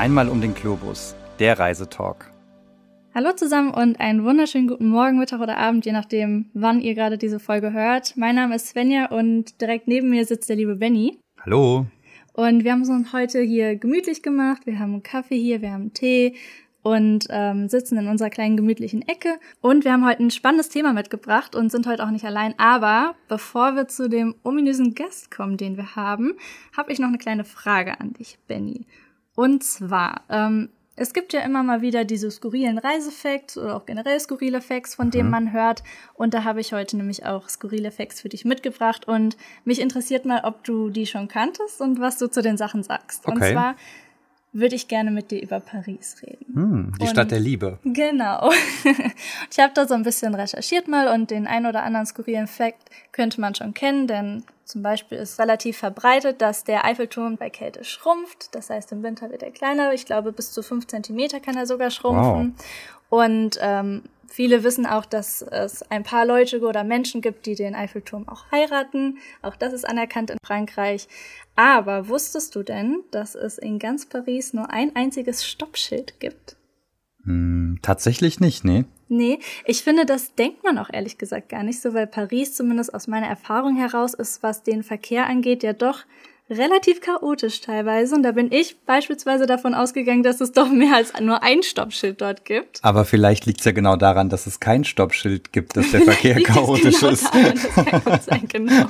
Einmal um den Globus, der Reisetalk. Hallo zusammen und einen wunderschönen guten Morgen, Mittag oder Abend, je nachdem, wann ihr gerade diese Folge hört. Mein Name ist Svenja und direkt neben mir sitzt der liebe Benny. Hallo. Und wir haben es uns heute hier gemütlich gemacht. Wir haben einen Kaffee hier, wir haben Tee und sitzen in unserer kleinen gemütlichen Ecke. Und wir haben heute ein spannendes Thema mitgebracht und sind heute auch nicht allein. Aber bevor wir zu dem ominösen Gast kommen, den wir haben, habe ich noch eine kleine Frage an dich, Benny. Und zwar, es gibt ja immer mal wieder diese skurrilen Reisefacts oder auch generell skurrile Facts, von denen man hört. Und da habe ich heute nämlich auch skurrile Facts für dich mitgebracht. Und mich interessiert mal, ob du die schon kanntest und was du zu den Sachen sagst. Okay. Und zwar würde ich gerne mit dir über Paris reden. Die Stadt der Liebe. Genau. Ich habe da so ein bisschen recherchiert mal und den ein oder anderen skurrilen Fact könnte man schon kennen, denn zum Beispiel ist relativ verbreitet, dass der Eiffelturm bei Kälte schrumpft. Das heißt, im Winter wird er kleiner. Ich glaube, bis zu 5 Zentimeter kann er sogar schrumpfen. Wow. Und viele wissen auch, dass es ein paar Leute oder Menschen gibt, die den Eiffelturm auch heiraten. Auch das ist anerkannt in Frankreich. Aber wusstest du denn, dass es in ganz Paris nur ein einziges Stoppschild gibt? Tatsächlich nicht, nee. Nee, ich finde, das denkt man auch ehrlich gesagt gar nicht so, weil Paris zumindest aus meiner Erfahrung heraus ist, was den Verkehr angeht, ja doch relativ chaotisch teilweise. Und da bin ich beispielsweise davon ausgegangen, dass es doch mehr als nur ein Stoppschild dort gibt. Aber vielleicht liegt es ja genau daran, dass es kein Stoppschild gibt, dass der Verkehr chaotisch ist. Daran, das kann gut sein, genau.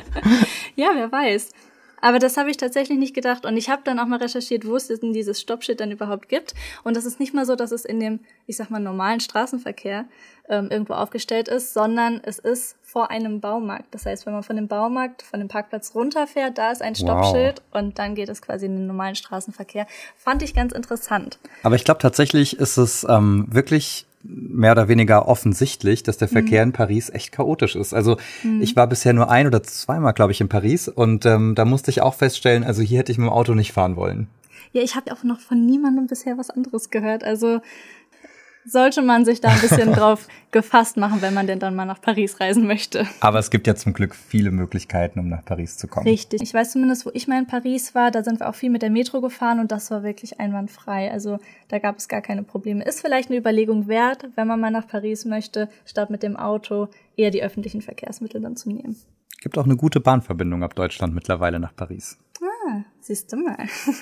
Ja, wer weiß. Aber das habe ich tatsächlich nicht gedacht. Und ich habe dann auch mal recherchiert, wo es denn dieses Stoppschild dann überhaupt gibt. Und das ist nicht mal so, dass es in dem, ich sag mal, normalen Straßenverkehr irgendwo aufgestellt ist, sondern es ist vor einem Baumarkt. Das heißt, wenn man von dem Baumarkt, von dem Parkplatz runterfährt, da ist ein Stoppschild und dann geht es quasi in den normalen Straßenverkehr. Fand ich ganz interessant. Aber ich glaube, tatsächlich ist es wirklich mehr oder weniger offensichtlich, dass der Verkehr in Paris echt chaotisch ist. Also ich war bisher nur 1- oder zweimal, glaube ich, in Paris und da musste ich auch feststellen, also hier hätte ich mit dem Auto nicht fahren wollen. Ja, ich habe auch noch von niemandem bisher was anderes gehört. Also sollte man sich da ein bisschen drauf gefasst machen, wenn man denn dann mal nach Paris reisen möchte. Aber es gibt ja zum Glück viele Möglichkeiten, um nach Paris zu kommen. Richtig. Ich weiß zumindest, wo ich mal in Paris war, da sind wir auch viel mit der Metro gefahren und das war wirklich einwandfrei. Also da gab es gar keine Probleme. Ist vielleicht eine Überlegung wert, wenn man mal nach Paris möchte, statt mit dem Auto eher die öffentlichen Verkehrsmittel dann zu nehmen. Gibt auch eine gute Bahnverbindung ab Deutschland mittlerweile nach Paris. Ah, siehst du mal.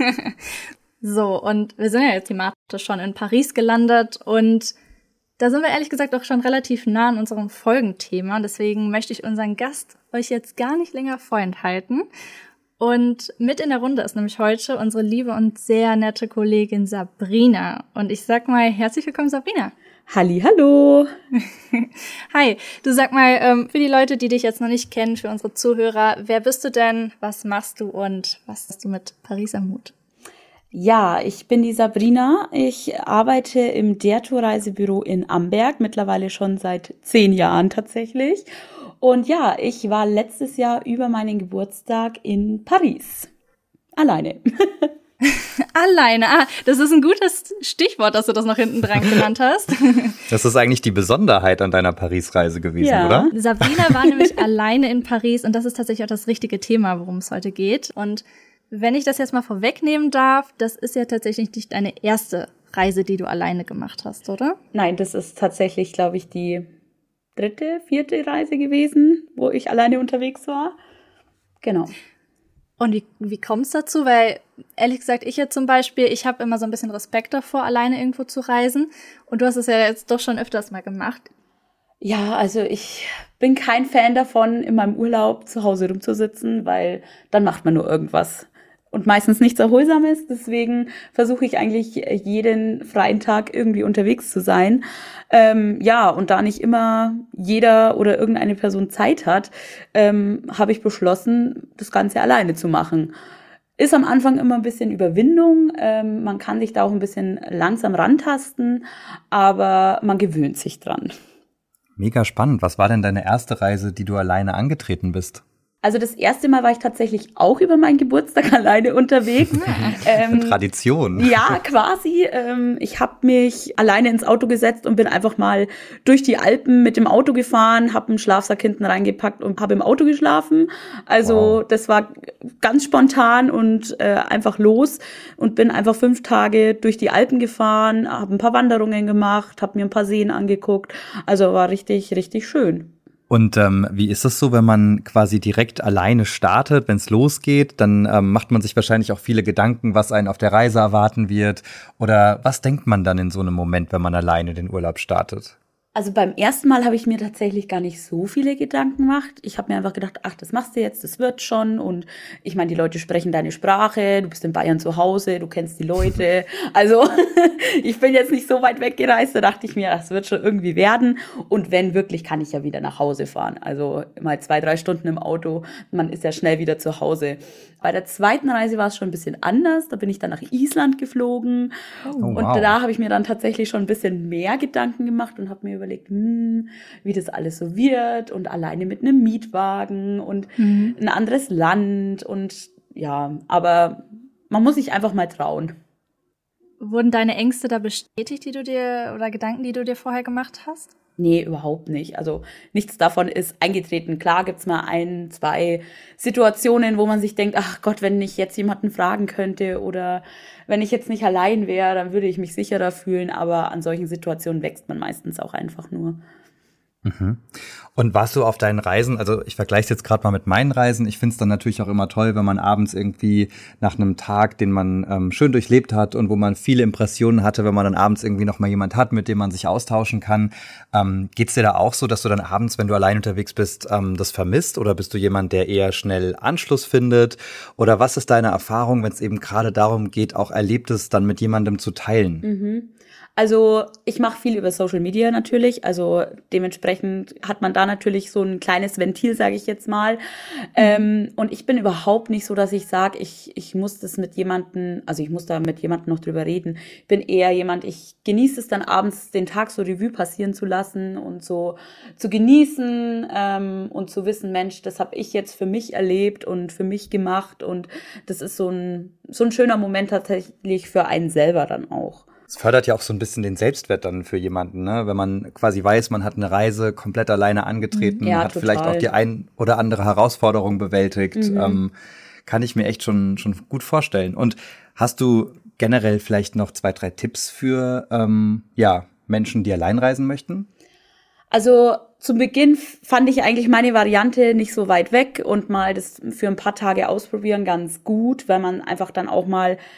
So, und wir sind ja jetzt thematisch schon in Paris gelandet und da sind wir ehrlich gesagt auch schon relativ nah an unserem Folgenthema. Deswegen möchte ich unseren Gast euch jetzt gar nicht länger vorenthalten. Und mit in der Runde ist nämlich heute unsere liebe und sehr nette Kollegin Sabrina. Und ich sag mal, herzlich willkommen, Sabrina. Hallihallo. Hi, du sag mal, für die Leute, die dich jetzt noch nicht kennen, für unsere Zuhörer, wer bist du denn, was machst du und was hast du mit Paris am Hut? Ja, ich bin die Sabrina. Ich arbeite im DERTOUR-Reisebüro in Amberg, mittlerweile schon seit 10 Jahren tatsächlich. Und ja, ich war letztes Jahr über meinen Geburtstag in Paris. Alleine. Alleine, das ist ein gutes Stichwort, dass du das noch hinten dran genannt hast. Das ist eigentlich die Besonderheit an deiner Paris-Reise gewesen, ja, oder? Sabrina war nämlich alleine in Paris und das ist tatsächlich auch das richtige Thema, worum es heute geht. Und wenn ich das jetzt mal vorwegnehmen darf, das ist ja tatsächlich nicht deine erste Reise, die du alleine gemacht hast, oder? Nein, das ist tatsächlich, glaube ich, die 3., 4. Reise gewesen, wo ich alleine unterwegs war. Genau. Und wie kommt es dazu? Weil, ehrlich gesagt, ich jetzt zum Beispiel, ich habe immer so ein bisschen Respekt davor, alleine irgendwo zu reisen. Und du hast es ja jetzt doch schon öfters mal gemacht. Ja, also ich bin kein Fan davon, in meinem Urlaub zu Hause rumzusitzen, weil dann macht man nur irgendwas. Und meistens nichts Erholsames, deswegen versuche ich eigentlich jeden freien Tag irgendwie unterwegs zu sein. Ja, und da nicht immer jeder oder irgendeine Person Zeit hat, habe ich beschlossen, das Ganze alleine zu machen. Ist am Anfang immer ein bisschen Überwindung, man kann sich da auch ein bisschen langsam rantasten, aber man gewöhnt sich dran. Mega spannend. Was war denn deine erste Reise, die du alleine angetreten bist? Also das erste Mal war ich tatsächlich auch über meinen Geburtstag alleine unterwegs. Tradition. Ja, quasi. Ich habe mich alleine ins Auto gesetzt und bin einfach mal durch die Alpen mit dem Auto gefahren, habe einen Schlafsack hinten reingepackt und habe im Auto geschlafen. Also Das war ganz spontan und einfach los und bin einfach 5 Tage durch die Alpen gefahren, habe ein paar Wanderungen gemacht, habe mir ein paar Seen angeguckt. Also war richtig, richtig schön. Und wie ist es so, wenn man quasi direkt alleine startet, wenn es losgeht, dann macht man sich wahrscheinlich auch viele Gedanken, was einen auf der Reise erwarten wird. Oder was denkt man dann in so einem Moment, wenn man alleine den Urlaub startet? Also beim ersten Mal habe ich mir tatsächlich gar nicht so viele Gedanken gemacht. Ich habe mir einfach gedacht, ach, das machst du jetzt, das wird schon. Und ich meine, die Leute sprechen deine Sprache, du bist in Bayern zu Hause, du kennst die Leute. Also ich bin jetzt nicht so weit weggereist, da dachte ich mir, das wird schon irgendwie werden. Und wenn wirklich, kann ich ja wieder nach Hause fahren. Also mal 2, 3 Stunden im Auto, man ist ja schnell wieder zu Hause. Bei der zweiten Reise war es schon ein bisschen anders. Da bin ich dann nach Island geflogen. Und da habe ich mir dann tatsächlich schon ein bisschen mehr Gedanken gemacht und habe mir überlegt, wie das alles so wird und alleine mit einem Mietwagen und ein anderes Land und ja, aber man muss sich einfach mal trauen. Wurden deine Ängste da bestätigt, die du dir oder Gedanken, die du dir vorher gemacht hast? Nee, überhaupt nicht. Also nichts davon ist eingetreten. Klar gibt's mal 1, 2 Situationen, wo man sich denkt, ach Gott, wenn ich jetzt jemanden fragen könnte oder wenn ich jetzt nicht allein wäre, dann würde ich mich sicherer fühlen. Aber an solchen Situationen wächst man meistens auch einfach nur. Mhm. Und warst du auf deinen Reisen, also ich vergleiche es jetzt gerade mal mit meinen Reisen, ich finde es dann natürlich auch immer toll, wenn man abends irgendwie nach einem Tag, den man schön durchlebt hat und wo man viele Impressionen hatte, wenn man dann abends irgendwie noch mal jemand hat, mit dem man sich austauschen kann. Geht's dir da auch so, dass du dann abends, wenn du allein unterwegs bist, das vermisst oder bist du jemand, der eher schnell Anschluss findet? Oder was ist deine Erfahrung, wenn es eben gerade darum geht, auch Erlebtes dann mit jemandem zu teilen? Mhm. Also ich mache viel über Social Media natürlich, also dementsprechend hat man da natürlich so ein kleines Ventil, sage ich jetzt mal. Und ich bin überhaupt nicht so, dass ich sage, ich muss das mit jemandem, also ich muss da mit jemandem noch drüber reden. Ich bin eher jemand, ich genieße es dann abends, den Tag so Revue passieren zu lassen und so zu genießen und zu wissen, Mensch, das habe ich jetzt für mich erlebt und für mich gemacht und das ist so ein schöner Moment tatsächlich für einen selber dann auch. Es fördert ja auch so ein bisschen den Selbstwert dann für jemanden, ne? Wenn man quasi weiß, man hat eine Reise komplett alleine angetreten, ja, hat total. Vielleicht auch die ein oder andere Herausforderung bewältigt, kann ich mir echt schon gut vorstellen. Und hast du generell vielleicht noch 2, 3 Tipps für Menschen, die allein reisen möchten? Also zum Beginn fand ich eigentlich meine Variante nicht so weit weg und mal das für ein paar Tage ausprobieren ganz gut, weil man einfach dann auch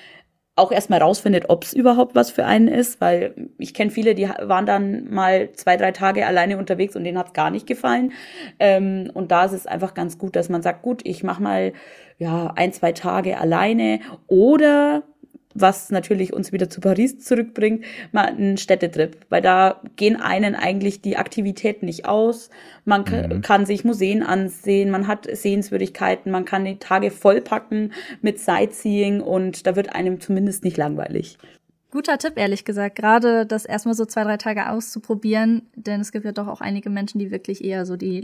erstmal rausfindet, ob es überhaupt was für einen ist, weil ich kenne viele, die waren dann mal 2, 3 Tage alleine unterwegs und denen hat es gar nicht gefallen. Und da ist es einfach ganz gut, dass man sagt, gut, ich mache mal 1, 2 Tage alleine oder was natürlich uns wieder zu Paris zurückbringt, mal einen Städtetrip, weil da gehen einen eigentlich die Aktivitäten nicht aus. Man kann sich Museen ansehen, man hat Sehenswürdigkeiten, man kann die Tage vollpacken mit Sightseeing und da wird einem zumindest nicht langweilig. Guter Tipp, ehrlich gesagt, gerade das erstmal so 2, 3 Tage auszuprobieren, denn es gibt ja doch auch einige Menschen, die wirklich eher so die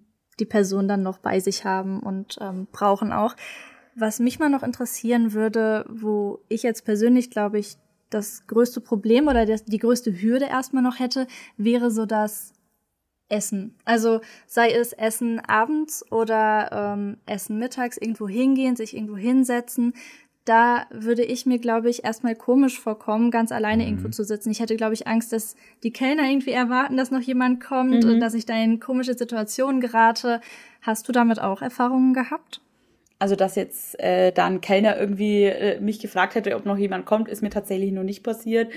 Person dann noch bei sich haben und brauchen auch. Was mich mal noch interessieren würde, wo ich jetzt persönlich, glaube ich, das größte Problem oder die größte Hürde erstmal noch hätte, wäre so das Essen. Also sei es Essen abends oder Essen mittags, irgendwo hingehen, sich irgendwo hinsetzen. Da würde ich mir, glaube ich, erstmal komisch vorkommen, ganz alleine irgendwo zu sitzen. Ich hätte, glaube ich, Angst, dass die Kellner irgendwie erwarten, dass noch jemand kommt und dass ich da in komische Situationen gerate. Hast du damit auch Erfahrungen gehabt? Also, dass jetzt da ein Kellner irgendwie mich gefragt hätte, ob noch jemand kommt, ist mir tatsächlich noch nicht passiert.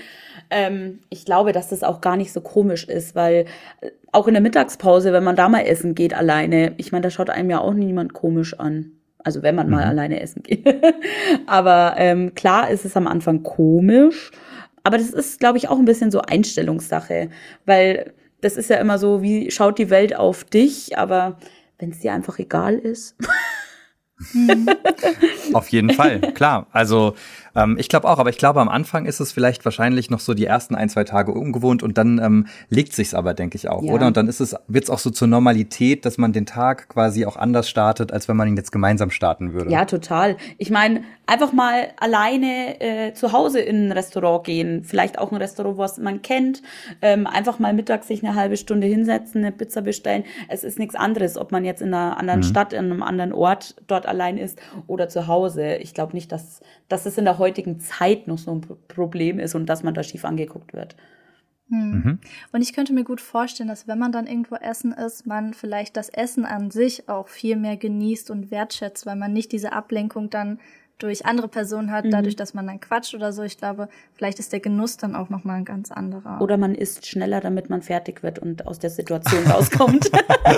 Ich glaube, dass das auch gar nicht so komisch ist, weil auch in der Mittagspause, wenn man da mal essen geht alleine, ich meine, da schaut einem ja auch niemand komisch an. Also wenn man mal alleine essen geht. Aber klar ist es am Anfang komisch. Aber das ist, glaube ich, auch ein bisschen so Einstellungssache. Weil das ist ja immer so, wie schaut die Welt auf dich? Aber wenn es dir einfach egal ist... Auf jeden Fall, klar. Also Ich glaube auch, aber ich glaube, am Anfang ist es vielleicht wahrscheinlich noch so die ersten 1-2 Tage ungewohnt und dann legt sich's aber, denke ich auch, oder? Und dann wird's auch so zur Normalität, dass man den Tag quasi auch anders startet, als wenn man ihn jetzt gemeinsam starten würde. Ja, total. Ich meine, einfach mal alleine zu Hause in ein Restaurant gehen, vielleicht auch ein Restaurant, was man kennt, einfach mal mittags sich eine halbe Stunde hinsetzen, eine Pizza bestellen. Es ist nichts anderes, ob man jetzt in einer anderen Stadt, in einem anderen Ort dort allein ist oder zu Hause. Ich glaube nicht, dass es in der heutigen Zeit noch so ein Problem ist und dass man da schief angeguckt wird. Und ich könnte mir gut vorstellen, dass wenn man dann irgendwo essen ist, man vielleicht das Essen an sich auch viel mehr genießt und wertschätzt, weil man nicht diese Ablenkung dann durch andere Personen hat, dadurch, dass man dann quatscht oder so. Ich glaube, vielleicht ist der Genuss dann auch nochmal ein ganz anderer. Oder man isst schneller, damit man fertig wird und aus der Situation rauskommt.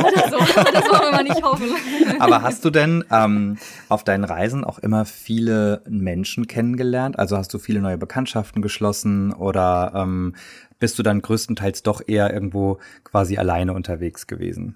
Das wollen wir mal nicht hoffen. Aber hast du denn auf deinen Reisen auch immer viele Menschen kennengelernt? Also hast du viele neue Bekanntschaften geschlossen oder bist du dann größtenteils doch eher irgendwo quasi alleine unterwegs gewesen?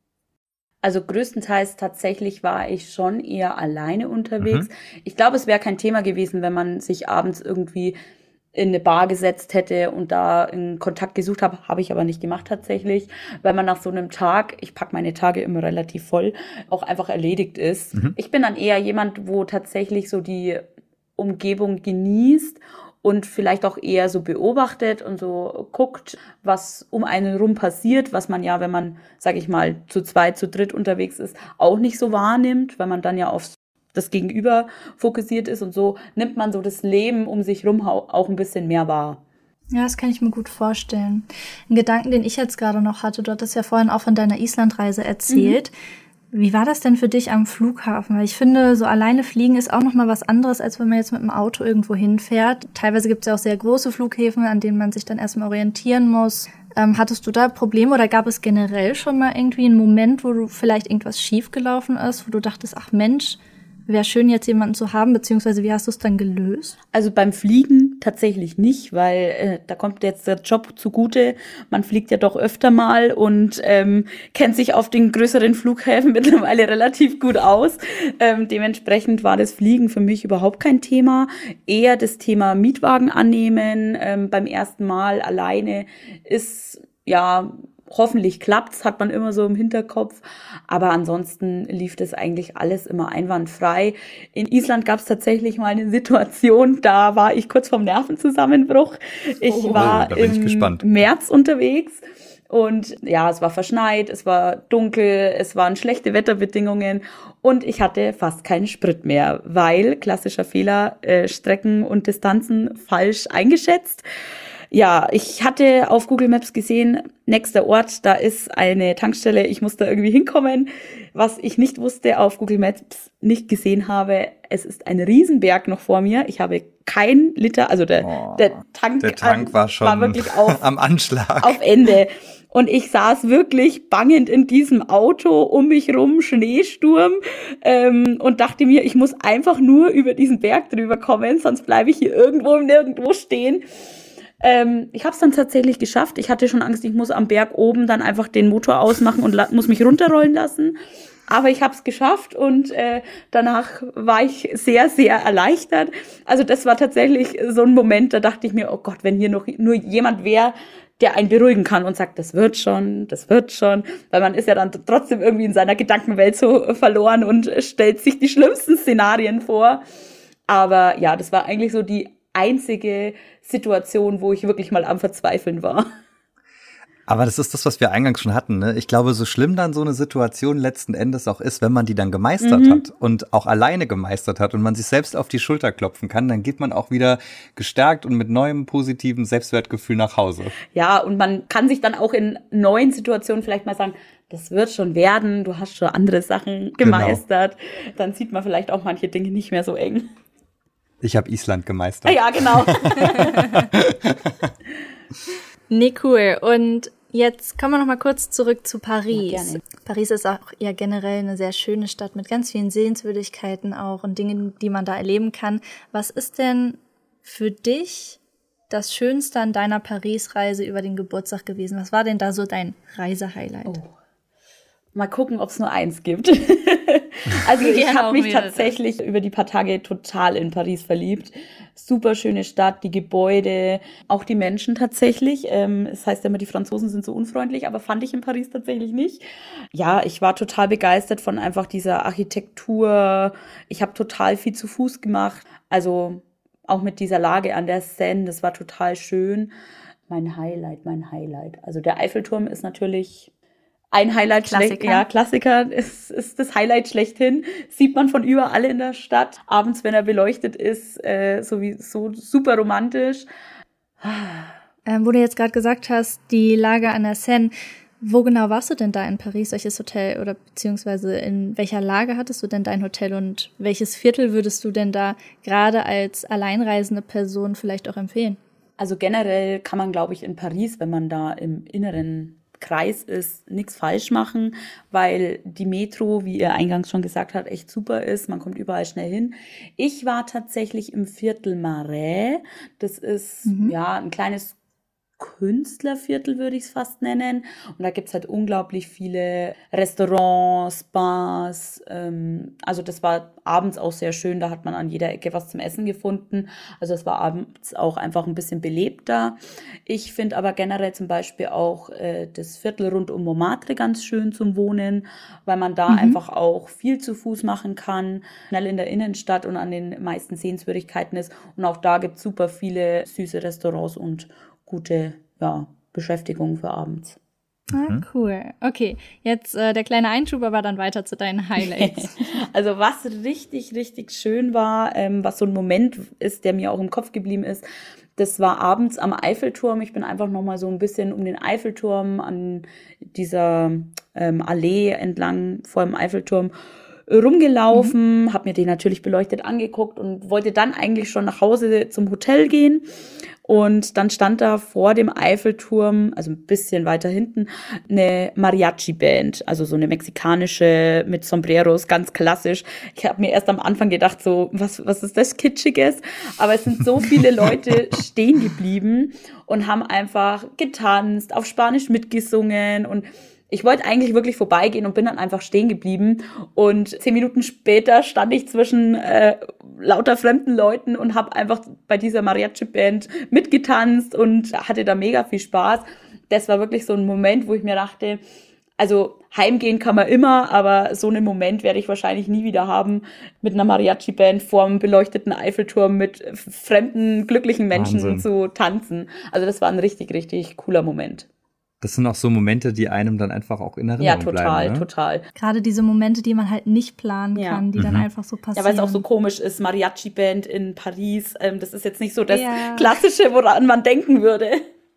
Also größtenteils tatsächlich war ich schon eher alleine unterwegs. Ich glaube, es wäre kein Thema gewesen, wenn man sich abends irgendwie in eine Bar gesetzt hätte und da in Kontakt gesucht habe ich aber nicht gemacht tatsächlich, weil man nach so einem Tag, ich packe meine Tage immer relativ voll, auch einfach erledigt ist. Ich bin dann eher jemand, wo tatsächlich so die Umgebung genießt und vielleicht auch eher so beobachtet und so guckt, was um einen rum passiert, was man ja, wenn man, sag ich mal, zu zweit, zu dritt unterwegs ist, auch nicht so wahrnimmt, weil man dann ja auf das Gegenüber fokussiert ist und so nimmt man so das Leben um sich rum auch ein bisschen mehr wahr. Ja, das kann ich mir gut vorstellen. Ein Gedanken, den ich jetzt gerade noch hatte, du hattest ja vorhin auch von deiner Islandreise erzählt. Wie war das denn für dich am Flughafen? Weil ich finde, so alleine fliegen ist auch noch mal was anderes, als wenn man jetzt mit dem Auto irgendwo hinfährt. Teilweise gibt es ja auch sehr große Flughäfen, an denen man sich dann erstmal orientieren muss. Hattest du da Probleme oder gab es generell schon mal irgendwie einen Moment, wo du vielleicht irgendwas schiefgelaufen ist, wo du dachtest, ach Mensch, wäre schön, jetzt jemanden zu haben, beziehungsweise wie hast du es dann gelöst? Also beim Fliegen tatsächlich nicht, weil da kommt jetzt der Job zugute. Man fliegt ja doch öfter mal und kennt sich auf den größeren Flughäfen mittlerweile relativ gut aus. Dementsprechend war das Fliegen für mich überhaupt kein Thema. Eher das Thema Mietwagen annehmen beim ersten Mal alleine ist ja... Hoffentlich klappt's, hat man immer so im Hinterkopf. Aber ansonsten lief das eigentlich alles immer einwandfrei. In Island gab's tatsächlich mal eine Situation, da war ich kurz vorm Nervenzusammenbruch. Ich war im März unterwegs. Und ja, es war verschneit, es war dunkel, es waren schlechte Wetterbedingungen und ich hatte fast keinen Sprit mehr, weil, klassischer Fehler, Strecken und Distanzen falsch eingeschätzt. Ja, ich hatte auf Google Maps gesehen, nächster Ort, da ist eine Tankstelle, ich muss da irgendwie hinkommen. Was ich nicht wusste, auf Google Maps nicht gesehen habe, es ist ein Riesenberg noch vor mir. Ich habe kein Liter, also der Tank war schon war wirklich am Anschlag. Auf Ende. Und ich saß wirklich bangend in diesem Auto, um mich rum, Schneesturm, und dachte mir, ich muss einfach nur über diesen Berg drüber kommen, sonst bleibe ich hier irgendwo im Nirgendwo stehen. Ich habe es dann tatsächlich geschafft. Ich hatte schon Angst, ich muss am Berg oben dann einfach den Motor ausmachen und muss mich runterrollen lassen. Aber ich habe es geschafft und danach war ich sehr, sehr erleichtert. Also das war tatsächlich so ein Moment, da dachte ich mir, oh Gott, wenn hier noch nur jemand wäre, der einen beruhigen kann und sagt, das wird schon. Weil man ist ja dann trotzdem irgendwie in seiner Gedankenwelt so verloren und stellt sich die schlimmsten Szenarien vor. Aber ja, das war eigentlich so die einzige Situation, wo ich wirklich mal am Verzweifeln war. Aber das ist das, was wir eingangs schon hatten, ne? Ich glaube, so schlimm dann so eine Situation letzten Endes auch ist, wenn man die dann gemeistert hat und auch alleine gemeistert hat und man sich selbst auf die Schulter klopfen kann, dann geht man auch wieder gestärkt und mit neuem positiven Selbstwertgefühl nach Hause. Ja, und man kann sich dann auch in neuen Situationen vielleicht mal sagen, das wird schon werden, du hast schon andere Sachen gemeistert. Genau. Dann sieht man vielleicht auch manche Dinge nicht mehr so eng. Ich habe Island gemeistert. Ja, genau. Nee, cool. Und jetzt kommen wir noch mal kurz zurück zu Paris. Ja, gerne. Paris ist auch ja generell eine sehr schöne Stadt mit ganz vielen Sehenswürdigkeiten auch und Dingen, die man da erleben kann. Was ist denn für dich das Schönste an deiner Paris-Reise über den Geburtstag gewesen? Was war denn da so dein Reisehighlight? Oh. Mal gucken, ob es nur eins gibt. Also ich Gerne habe auch mich mehrere. tatsächlich über die paar Tage total in Paris verliebt. Super schöne Stadt, die Gebäude, auch die Menschen tatsächlich. Es heißt ja immer, die Franzosen sind so unfreundlich, aber fand ich in Paris tatsächlich nicht. Ja, ich war total begeistert von einfach dieser Architektur. Ich habe total viel zu Fuß gemacht. Also auch mit dieser Lage an der Seine, das war total schön. Mein Highlight. Also der Eiffelturm ist natürlich ein Highlight schlecht, Klassiker. ja, Klassiker ist das Highlight schlechthin. Sieht man von überall in der Stadt. Abends, wenn er beleuchtet ist, so super romantisch. Wo du jetzt gerade gesagt hast, die Lage an der Seine, wo genau warst du denn da in Paris? Welches Hotel oder beziehungsweise in welcher Lage hattest du denn dein Hotel und welches Viertel würdest du denn da gerade als alleinreisende Person vielleicht auch empfehlen? Also generell kann man, glaube ich, in Paris, wenn man da im inneren Kreis ist, nichts falsch machen, weil die Metro, wie ihr eingangs schon gesagt habt, echt super ist. Man kommt überall schnell hin. Ich war tatsächlich im Viertel Marais. Das ist ja ein kleines Künstlerviertel, würde ich es fast nennen. Und da gibt's halt unglaublich viele Restaurants, Bars. Also das war abends auch sehr schön. Da hat man an jeder Ecke was zum Essen gefunden. Also es war abends auch einfach ein bisschen belebter. Ich finde aber generell zum Beispiel auch das Viertel rund um Montmartre ganz schön zum Wohnen, weil man da einfach auch viel zu Fuß machen kann, schnell in der Innenstadt und an den meisten Sehenswürdigkeiten ist. Und auch da gibt's super viele süße Restaurants und gute Beschäftigung für abends. Ah, cool. Okay, jetzt der kleine Einschub, aber dann weiter zu deinen Highlights. Also was richtig, richtig schön war, was so ein Moment ist, der mir auch im Kopf geblieben ist, das war abends am Eiffelturm. Ich bin einfach nochmal so ein bisschen um den Eiffelturm an dieser Allee entlang vor dem Eiffelturm rumgelaufen, habe mir den natürlich beleuchtet angeguckt und wollte dann eigentlich schon nach Hause zum Hotel gehen. Und dann stand da vor dem Eiffelturm, also ein bisschen weiter hinten, eine Mariachi-Band, also so eine mexikanische mit Sombreros, ganz klassisch. Ich habe mir erst am Anfang gedacht, so, was ist das Kitschiges? Aber es sind so viele Leute stehen geblieben und haben einfach getanzt, auf Spanisch mitgesungen und ich wollte eigentlich wirklich vorbeigehen und bin dann einfach stehen geblieben. Und 10 Minuten später stand ich zwischen lauter fremden Leuten und habe einfach bei dieser Mariachi-Band mitgetanzt und hatte da mega viel Spaß. Das war wirklich so ein Moment, wo ich mir dachte, also heimgehen kann man immer, aber so einen Moment werde ich wahrscheinlich nie wieder haben, mit einer Mariachi-Band vorm beleuchteten Eiffelturm mit fremden, glücklichen Menschen Wahnsinn. zu tanzen. Also das war ein richtig, richtig cooler Moment. Das sind auch so Momente, die einem dann einfach auch in Erinnerung Ja, total, bleiben. Ne? total. Gerade diese Momente, die man halt nicht planen Ja. kann, die dann einfach so Ja, passieren. weil es auch so komisch ist, Mariachi-Band in Paris, das ist jetzt nicht so das Ja. Klassische, woran man denken würde.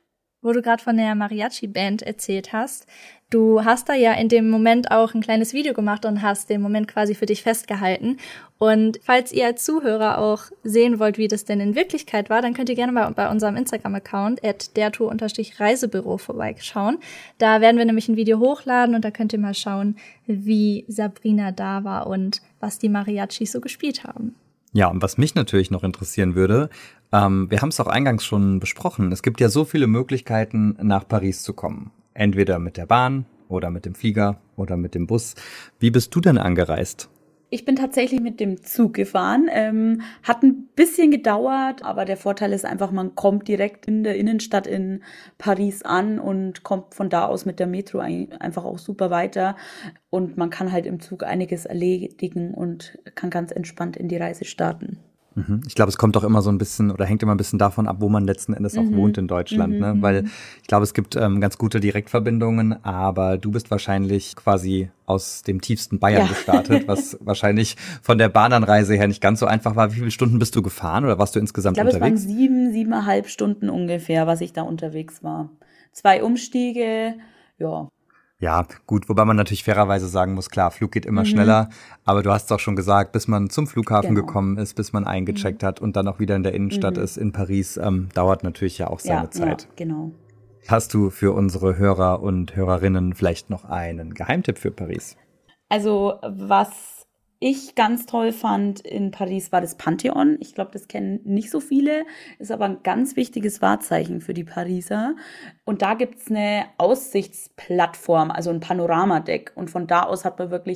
Wo du gerade von der Mariachi-Band erzählt hast, du hast da ja in dem Moment auch ein kleines Video gemacht und hast den Moment quasi für dich festgehalten. Und falls ihr als Zuhörer auch sehen wollt, wie das denn in Wirklichkeit war, dann könnt ihr gerne bei unserem Instagram-Account @dertour_reisebüro vorbeischauen. Da werden wir nämlich ein Video hochladen und da könnt ihr mal schauen, wie Sabrina da war und was die Mariachis so gespielt haben. Ja, und was mich natürlich noch interessieren würde, wir haben es auch eingangs schon besprochen, es gibt ja so viele Möglichkeiten, nach Paris zu kommen. Entweder mit der Bahn oder mit dem Flieger oder mit dem Bus. Wie bist du denn angereist? Ich bin tatsächlich mit dem Zug gefahren, hat ein bisschen gedauert, aber der Vorteil ist einfach, man kommt direkt in der Innenstadt in Paris an und kommt von da aus mit der Metro einfach auch super weiter und man kann halt im Zug einiges erledigen und kann ganz entspannt in die Reise starten. Ich glaube, es kommt auch immer so ein bisschen oder hängt immer ein bisschen davon ab, wo man letzten Endes auch wohnt in Deutschland, ne? Weil ich glaube, es gibt ganz gute Direktverbindungen, aber du bist wahrscheinlich quasi aus dem tiefsten Bayern gestartet, was wahrscheinlich von der Bahnanreise her nicht ganz so einfach war. Wie viele Stunden bist du gefahren oder warst du insgesamt Ich glaube, unterwegs? es waren 7,5 Stunden ungefähr, was ich da unterwegs war. 2 Umstiege, ja. Ja, gut, wobei man natürlich fairerweise sagen muss, klar, Flug geht immer schneller, aber du hast es auch schon gesagt, bis man zum Flughafen gekommen ist, bis man eingecheckt hat und dann auch wieder in der Innenstadt ist in Paris, dauert natürlich ja auch seine Zeit. Ja, genau. Hast du für unsere Hörer und Hörerinnen vielleicht noch einen Geheimtipp für Paris? Also was ich ganz toll fand in Paris war das Pantheon. Ich glaube, das kennen nicht so viele, ist aber ein ganz wichtiges Wahrzeichen für die Pariser. Und da gibt's eine Aussichtsplattform, also ein Panoramadeck. Und von da aus hat man wirklich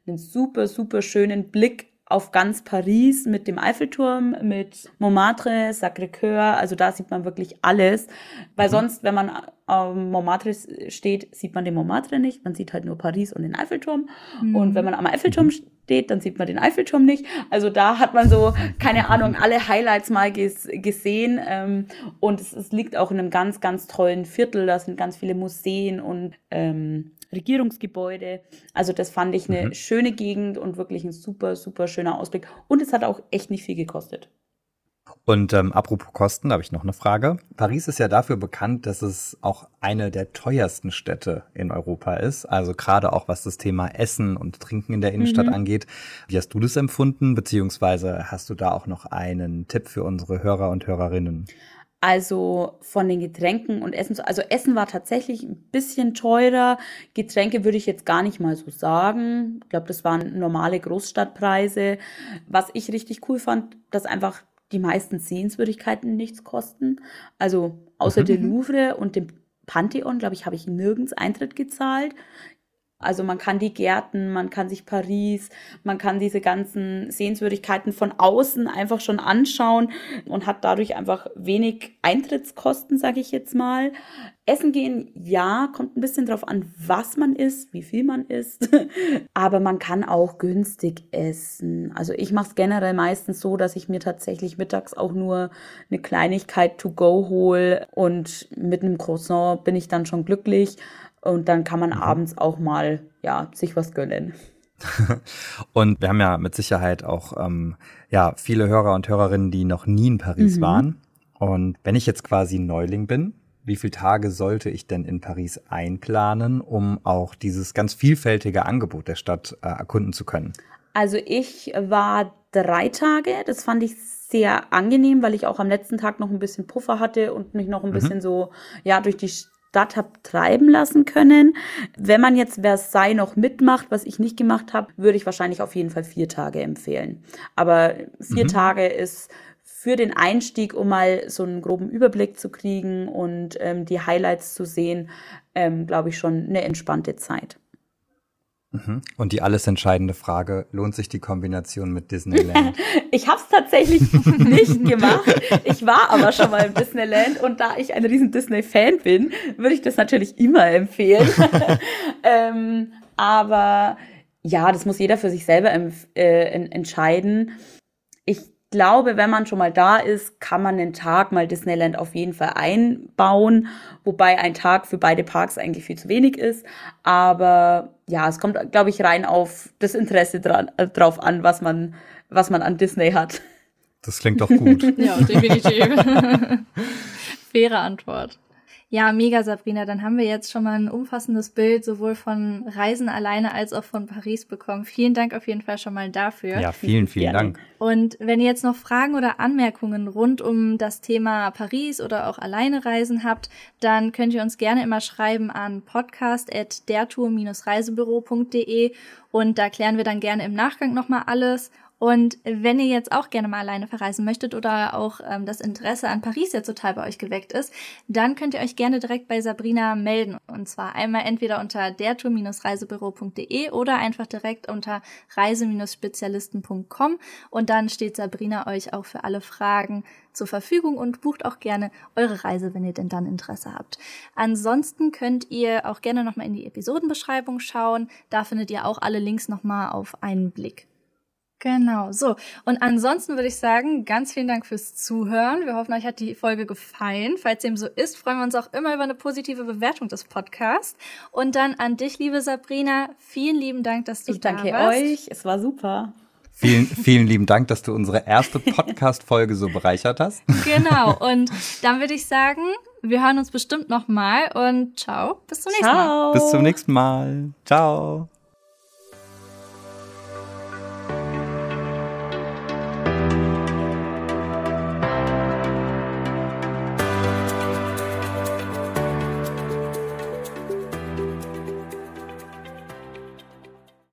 einen super, super schönen Blick auf ganz Paris mit dem Eiffelturm, mit Montmartre, Sacré-Cœur, also da sieht man wirklich alles, weil sonst, wenn man am Montmartre steht, sieht man den Montmartre nicht, man sieht halt nur Paris und den Eiffelturm und wenn man am Eiffelturm steht, dann sieht man den Eiffelturm nicht, also da hat man so, keine Ahnung, alle Highlights mal gesehen und es liegt auch in einem ganz, ganz tollen Viertel, da sind ganz viele Museen und Regierungsgebäude. Also das fand ich eine schöne Gegend und wirklich ein super, super schöner Ausblick. Und es hat auch echt nicht viel gekostet. Und apropos Kosten, da habe ich noch eine Frage. Paris ist ja dafür bekannt, dass es auch eine der teuersten Städte in Europa ist. Also gerade auch was das Thema Essen und Trinken in der Innenstadt angeht. Wie hast du das empfunden? Beziehungsweise hast du da auch noch einen Tipp für unsere Hörer und Hörerinnen? Also von den Getränken und Essen, also Essen war tatsächlich ein bisschen teurer. Getränke würde ich jetzt gar nicht mal so sagen. Ich glaube, das waren normale Großstadtpreise. Was ich richtig cool fand, dass einfach die meisten Sehenswürdigkeiten nichts kosten. Also außer der Louvre und dem Pantheon, glaube ich, habe ich nirgends Eintritt gezahlt. Also man kann die Gärten, man kann sich Paris, man kann diese ganzen Sehenswürdigkeiten von außen einfach schon anschauen und hat dadurch einfach wenig Eintrittskosten, sage ich jetzt mal. Essen gehen, ja, kommt ein bisschen drauf an, was man isst, wie viel man isst, aber man kann auch günstig essen. Also ich mache es generell meistens so, dass ich mir tatsächlich mittags auch nur eine Kleinigkeit to go hole und mit einem Croissant bin ich dann schon glücklich. Und dann kann man abends auch mal, ja, sich was gönnen. Und wir haben ja mit Sicherheit auch viele Hörer und Hörerinnen, die noch nie in Paris waren. Und wenn ich jetzt quasi Neuling bin, wie viele Tage sollte ich denn in Paris einplanen, um auch dieses ganz vielfältige Angebot der Stadt erkunden zu können? Also ich war 3 Tage, das fand ich sehr angenehm, weil ich auch am letzten Tag noch ein bisschen Puffer hatte und mich noch ein bisschen so, ja, durch die Stadt habe treiben lassen können. Wenn man jetzt Versailles noch mitmacht, was ich nicht gemacht habe, würde ich wahrscheinlich auf jeden Fall 4 Tage empfehlen. Aber 4 Tage ist für den Einstieg, um mal so einen groben Überblick zu kriegen und die Highlights zu sehen, glaube ich schon eine entspannte Zeit. Und die alles entscheidende Frage, lohnt sich die Kombination mit Disneyland? Ich habe es tatsächlich nicht gemacht. Ich war aber schon mal im Disneyland und da ich ein riesen Disney-Fan bin, würde ich das natürlich immer empfehlen. Aber ja, das muss jeder für sich selber entscheiden. Ich glaube, wenn man schon mal da ist, kann man einen Tag mal Disneyland auf jeden Fall einbauen, wobei ein Tag für beide Parks eigentlich viel zu wenig ist. Aber ja, es kommt, glaube ich, rein auf das Interesse drauf an, was man an Disney hat. Das klingt doch gut. Ja, definitiv. Faire Antwort. Ja, mega, Sabrina. Dann haben wir jetzt schon mal ein umfassendes Bild sowohl von Reisen alleine als auch von Paris bekommen. Vielen Dank auf jeden Fall schon mal dafür. Ja, vielen Dank. Und wenn ihr jetzt noch Fragen oder Anmerkungen rund um das Thema Paris oder auch alleine Reisen habt, dann könnt ihr uns gerne immer schreiben an podcast@dertour-reisebüro.de und da klären wir dann gerne im Nachgang nochmal alles. Und wenn ihr jetzt auch gerne mal alleine verreisen möchtet oder auch das Interesse an Paris jetzt total bei euch geweckt ist, dann könnt ihr euch gerne direkt bei Sabrina melden. Und zwar einmal entweder unter dertour-reisebüro.de oder einfach direkt unter reise-spezialisten.com und dann steht Sabrina euch auch für alle Fragen zur Verfügung und bucht auch gerne eure Reise, wenn ihr denn dann Interesse habt. Ansonsten könnt ihr auch gerne nochmal in die Episodenbeschreibung schauen. Da findet ihr auch alle Links nochmal auf einen Blick. Genau, so. Und ansonsten würde ich sagen, ganz vielen Dank fürs Zuhören. Wir hoffen, euch hat die Folge gefallen. Falls dem so ist, freuen wir uns auch immer über eine positive Bewertung des Podcasts. Und dann an dich, liebe Sabrina, vielen lieben Dank, dass du da warst. Ich danke euch, es war super. Vielen lieben Dank, dass du unsere erste Podcast-Folge so bereichert hast. Genau, und dann würde ich sagen, wir hören uns bestimmt nochmal und ciao, bis zum nächsten Mal. Bis zum nächsten Mal. Ciao.